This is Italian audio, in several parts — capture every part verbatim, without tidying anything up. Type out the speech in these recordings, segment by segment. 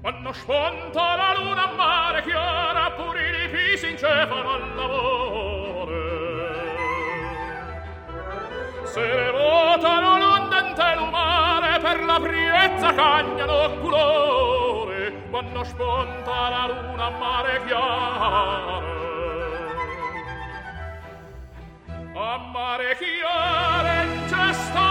Quando sponta la luna a mare chiara, pure i lipi si incefano al lavoro. Se le votano l'ondente lumare, per la priezza cagnano colore. Quando sponta la luna a mare chiara, a mare chiara in cesta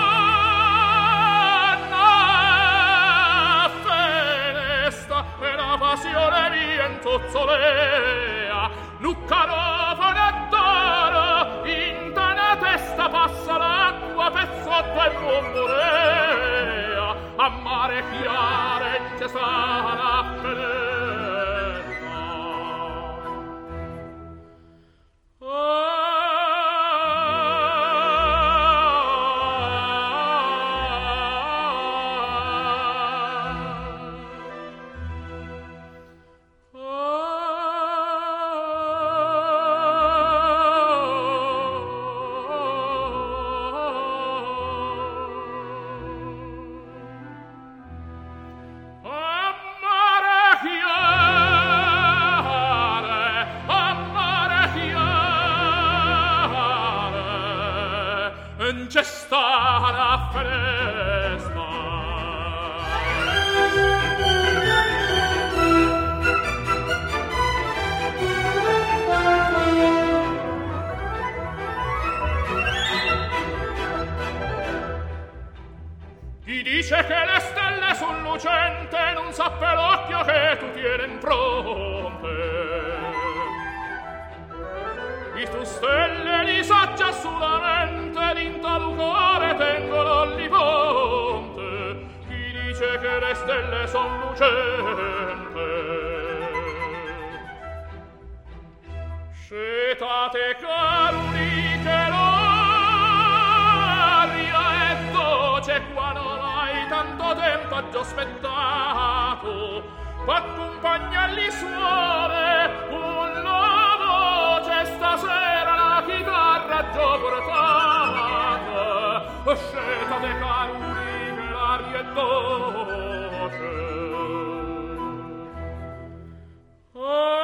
e la passione mia intozzolea, Luccarofone d'oro, in tana testa passa l'acqua per sotto e bombolea, a mare chiare in cesana fenesta. Oh, c'è sta la festa. Chi dice che le stelle son lucente non sappia l'occhio che tu tieni in fronte. I tu stelle li saggia solamente, l'intal cuore tengono l'Oliponte. Chi dice che le stelle son lucente, scetate caruli che l'aria è dolce, qua non hai tanto tempo a già aspettato. Accompagnarli suore con la voce, stasera la chitarra già portata. Scetate caruli che l'aria è dolce. Oh,